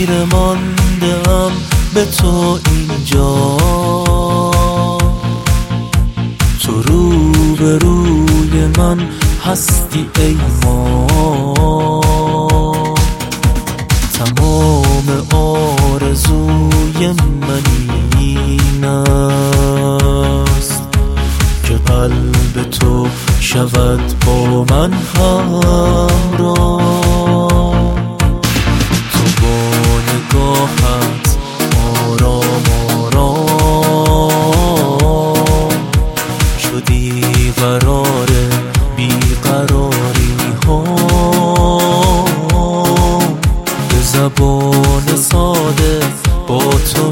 خیره ماندم به تو اینجا، تو روبروی من هستی ای ما. تمام آرزوی من این است که قلب تو شود با من همراه. تو با نگاهت آرام آرام شدی قرار بیقراری ها. به زبان ساده با تو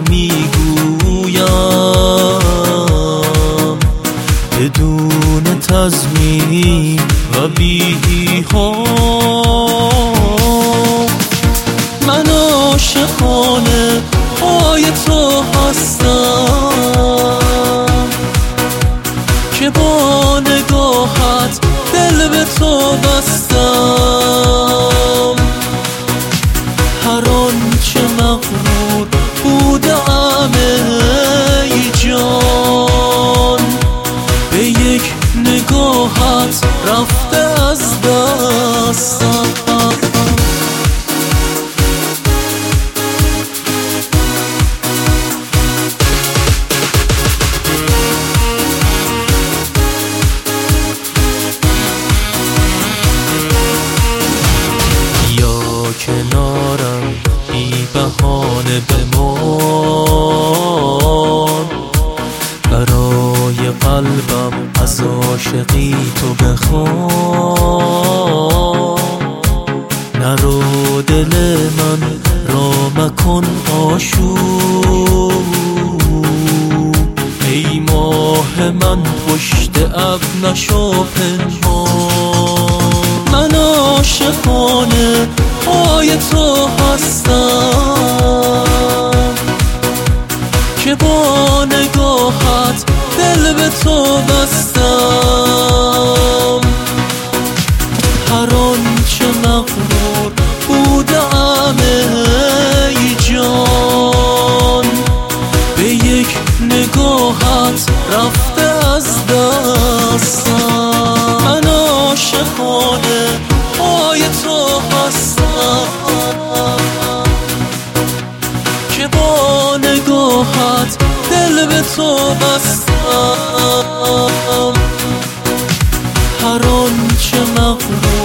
میگویم بدون تضمین و بی‌ایهام. من عاشقانه پای تو هستم که با نگاهت دل به تو بستم. هر آنچه مغرور بودم ای جان به یک نگاهت رفته از دستم. کنارم بی بهانه بمان، برای قلبم از عاشقی تو بخوان. نرو دل من را مکن آشوب، ای ماه من پشت ابر نشو پنهان. من عاشقانه پای تو هستم که با نگاهت دل به تو بستم. هر آنچه مغرور بودم ای جان به یک نگاهت رفته از دستم. من عاشقانه پای تو هستم که با نگاهت دل به تو بستم. هر آنچه مغرور